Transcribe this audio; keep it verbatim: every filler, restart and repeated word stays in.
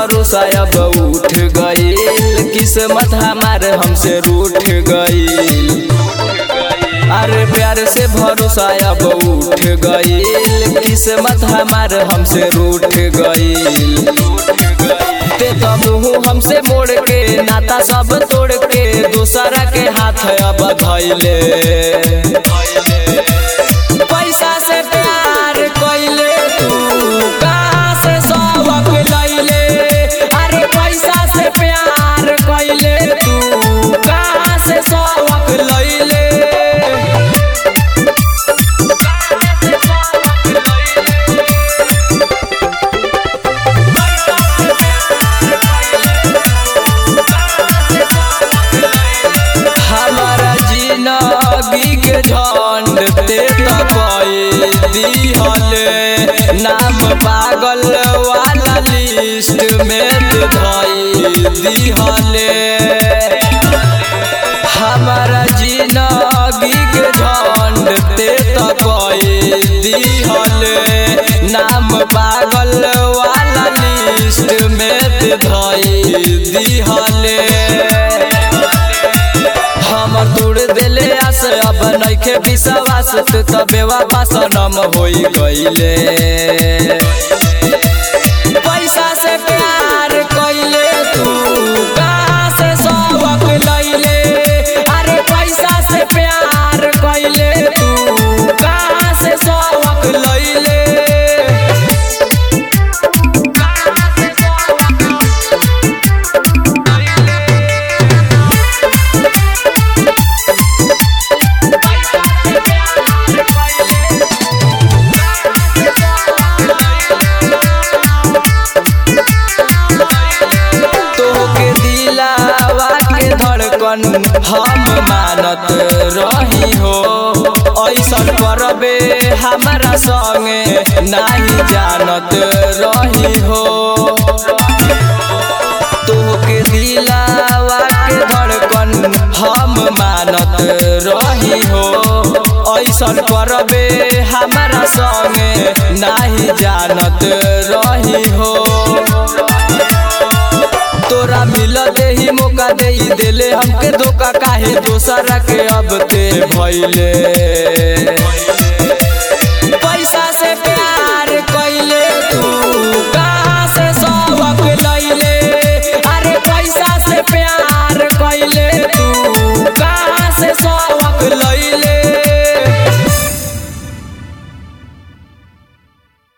भरोसा अब उठ गईल, किस्मत हमार हमसे रूठ गईल। अरे प्यार से भरोसा अब उठ गईल, किस्मत हमार हमसे रूठ गईल। ते तो मुँह हमसे मोड़ के नाता सब तोड़ के दूसरा के हाथ अब धइले। पैसा से प्यार कइले तू कहाँ से सबक लइले। अरे पैसा से प्यार कइले तू कहाँ से सबक लइले। हमारा जिंदगी के झंड ते तकई दिहले, नाम पागल वाला लिस्ट में धई दिहले। हमारा जिंदगी के झंड ते तकई दिहले, नाम पागल वाला लिस्ट में धई दिहले। हमर तोड़ देले आस अब नइखे विश्वास, तू तो बेवफा सनम होई गइले। पैसा से प्यार कइले तू कहाँ से सबक लइले। अरे पैसा से प्यार कइले तू कहाँ से सबक लइले। धड़कन हम मानत रही हो, ऐसन करबे हमारा संगे नहीं जानत रही हो। तोहके दिलावा के धड़कन हम मानत रही हो, ऐसन करबे हमारा संगे नहीं जानत रही हो। तोरा मिल दे ही मौका दे ही देले हमके धोखा, काहे दोसरा के अब ते भइले।